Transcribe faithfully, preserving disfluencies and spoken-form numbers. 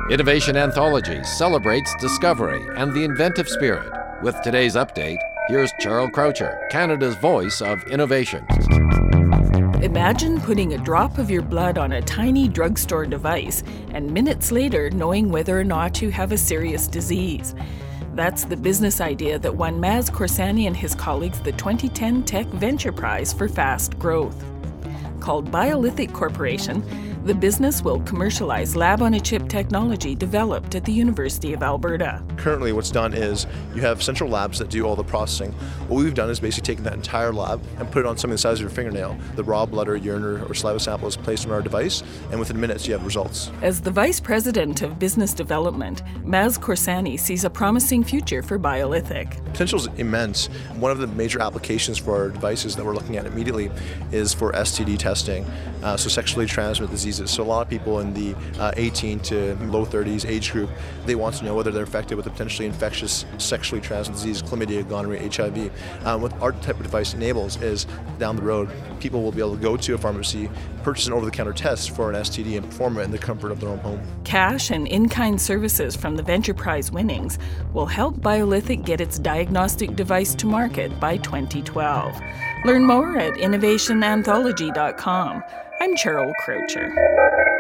Innovation Anthology celebrates discovery and the inventive spirit. With today's update, here's Cheryl Croucher, Canada's voice of innovation. Imagine putting a drop of your blood on a tiny drugstore device and minutes later knowing whether or not you have a serious disease. That's the business idea that won Maz Corsani and his colleagues the twenty ten Tech Venture Prize for Fast Growth. Called Biolithic Corporation, the business will commercialize lab-on-a-chip technology developed at the University of Alberta. Currently what's done is you have central labs that do all the processing. What we've done is basically taken that entire lab and put it on something the size of your fingernail. The raw blood or urine or, or saliva sample is placed on our device, and within minutes you have results. As the Vice President of Business Development, Maz Corsani sees a promising future for Biolithic. Potential is immense. One of the major applications for our devices that we're looking at immediately is for S T D testing, uh, so sexually transmitted diseases. So a lot of people in the uh, eighteen to low thirties age group, they want to know whether they're infected with a potentially infectious sexually transmitted disease, chlamydia, gonorrhea, H I V. Um, what our type of device enables is down the road, people will be able to go to a pharmacy, purchase an over-the-counter test for an S T D and perform it in the comfort of their own home. Cash and in-kind services from the Venture Prize winnings will help Biolithic get its diagnostic device to market by twenty twelve. Learn more at innovation anthology dot com. I'm Cheryl Croucher.